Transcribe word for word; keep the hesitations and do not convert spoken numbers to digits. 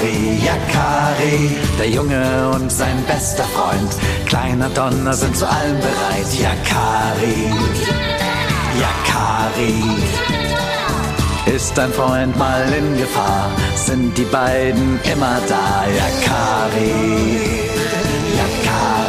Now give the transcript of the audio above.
Yakari, Yakari, der Junge und sein bester Freund. Kleiner Donner sind zu allem bereit. Yakari, Yakari. Ist dein Freund mal in Gefahr, sind die beiden immer da. Yakari, Yakari.